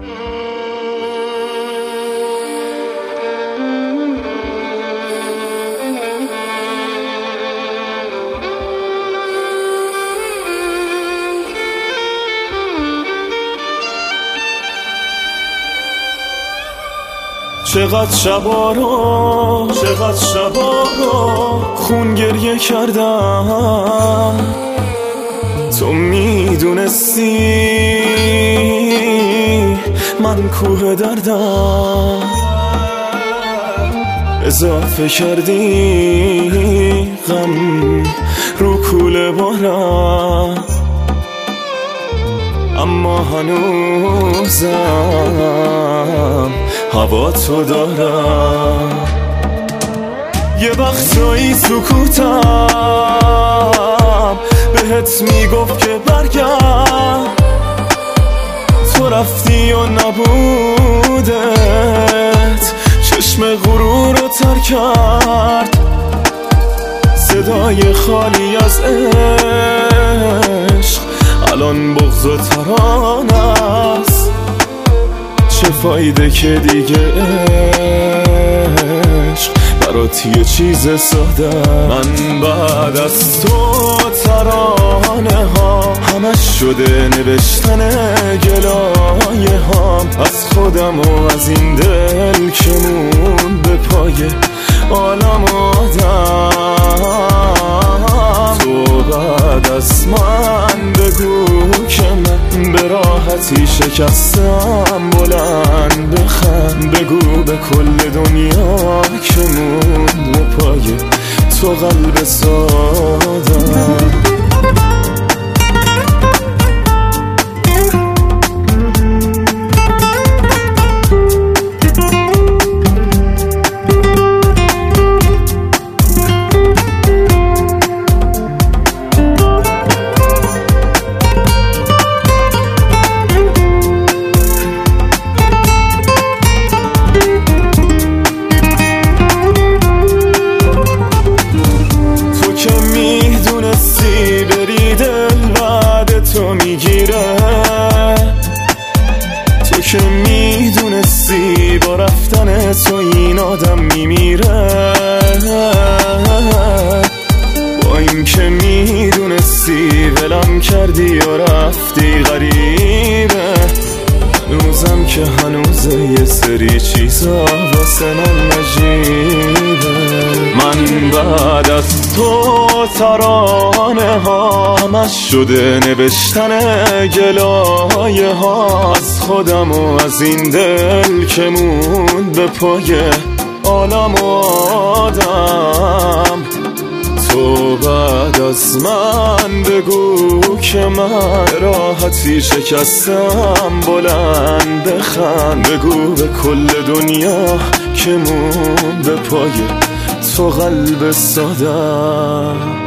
چقدر شبا رو خون گریه کردم، تو میدونستی من کوه دردم، اضافه کردی غم رو کوله بارم، اما هنوزم هوا تو دارم. یه وقتایی سکوتم بهت میگفت که برگرد، تو رفتی و نبودت چشم غرور رو تر کرد، صدای خالی از عشق الان بغض و ترانه است. چه فایده که دیگه عشق برات یه چیز ساده. من بعد از تو ترانه ها همش شده نوشتن گلایه هام، از خودم و از این دل که مون به پای عالم آدم. تو بعد از من بگو که من به راحتی شکستم، بلند بخند بگو به کل دنیا که مون به پای تو قلب سادم. تو میگیره، تو که میدونستی با رفتن تو این آدم میمیره، با این که میدونستی ولم کردی و رفتی غریبه، هنوزم که هنوزه یه سری چیزا واسه من عجیبه. من بعد از تو ترانه ها همش شده نوشتن گلایه ها، از خودم و از این دل که موند به پای عالم و آدم. تو بعد از من بگو که من راحتی شکستم، بلند بخند بگو به کل دنیا که مون به پای تو قلب سادم.